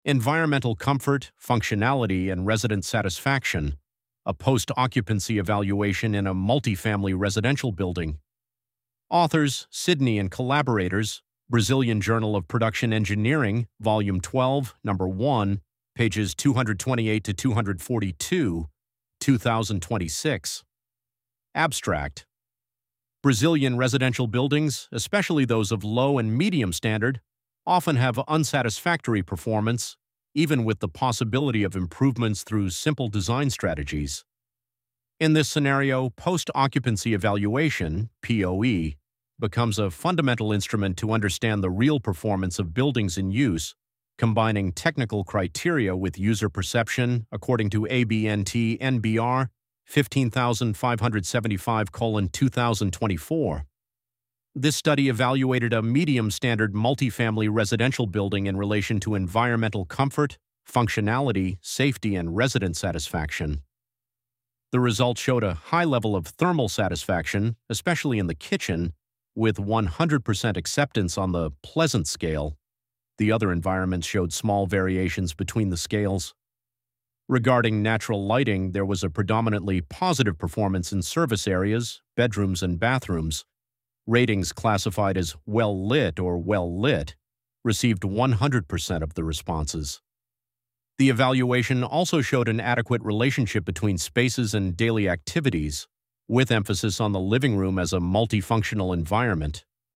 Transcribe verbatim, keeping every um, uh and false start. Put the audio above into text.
Environmental Comfort, Functionality, and Resident Satisfaction, a post-occupancy evaluation in a multifamily residential building. Authors, Sydney and collaborators, Brazilian Journal of Production Engineering, Volume twelve, Number one, pages two twenty-eight to two forty-two, two thousand twenty-six. Abstract. Brazilian residential buildings, especially those of low and medium standard, often have unsatisfactory performance, even with the possibility of improvements through simple design strategies. In this scenario, post-occupancy evaluation, P O E, becomes a fundamental instrument to understand the real performance of buildings in use, combining technical criteria with user perception according to A B N T N B R fifteen thousand five hundred seventy-five colon two thousand twenty-four. This study evaluated a medium-standard multifamily residential building in relation to environmental comfort, functionality, safety, and resident satisfaction. The results showed a high level of thermal satisfaction, especially in the kitchen, with one hundred percent acceptance on the pleasant scale. The other environments showed small variations between the scales. Regarding natural lighting, there was a predominantly positive performance in service areas, bedrooms, and bathrooms. Ratings classified as well-lit or well-lit received one hundred percent of the responses. The evaluation also showed an adequate relationship between spaces and daily activities, with emphasis on the living room as a multifunctional environment.